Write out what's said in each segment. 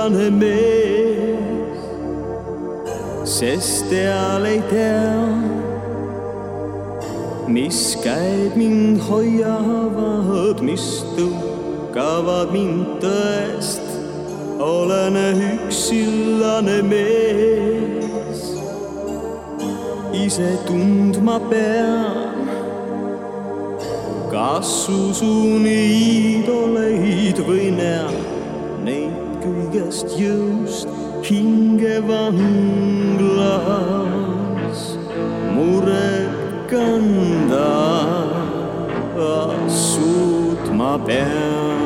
üksillane mees, sest teal ei tea, mis käed mind hoiavad, mis tõukavad mind tõest. Olen üksillane mees, ise tundma pean, kas usun iidoleid või näen neid kõigest jõust hinge vanglas. Muret kanda suutma pean.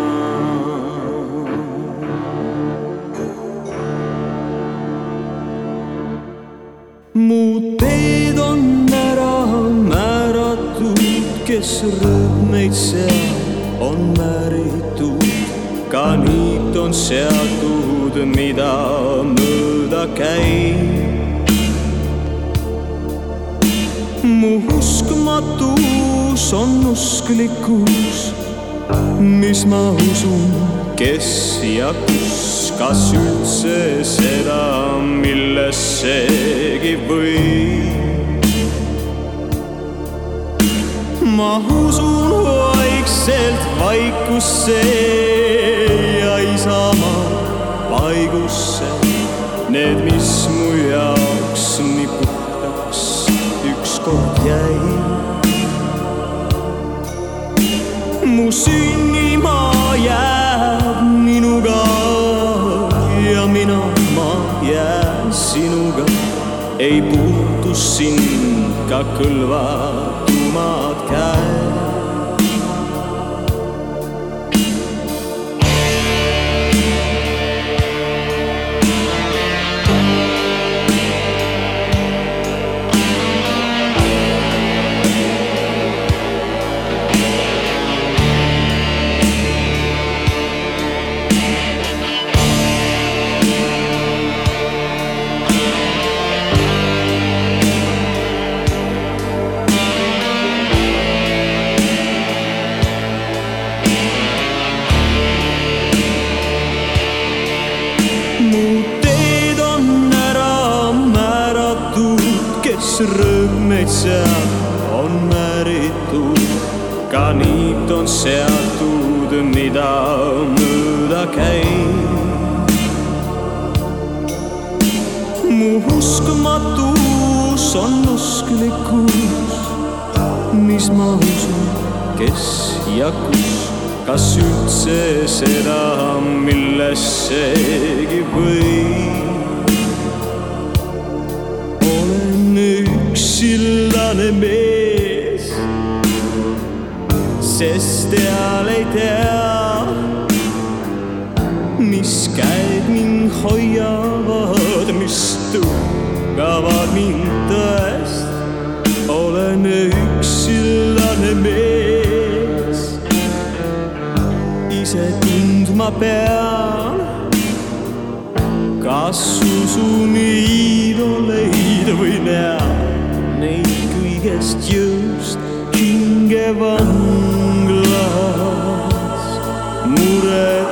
Mu teed on ära määratud, kes rõõmeid seal on määritud. Ka niit on seatud, mida mööda käib. Mu uskmatus on usklikkus, mis ma usun, kes ja kus. Kas üldse seda, millessegi võib. Ma usun vaikselt vaikusse ja isama paigusse. Need, mis mu jaoks nii puhtaks ükskord jäi. Mu sünnimaa jääb minuga ja mina ma jään sinuga. Ei puutu sind ka kõlvatumad käed. Rõõmeid seal on määritud, ka niit on seatud, mida mööda käib. Mu uskmatus on usklikkus, mis ma usun, kes ja kus. Kas üldse seda, millessegi võib. Üksillane mees, sest teal ei tea, mis käed mind hoiavad, mis tõukavad mind tõest. Olen üksillane mees, ise tundma pean, kas usun iidoleid või näen neid kõigest jõust hinge vanglas. Muret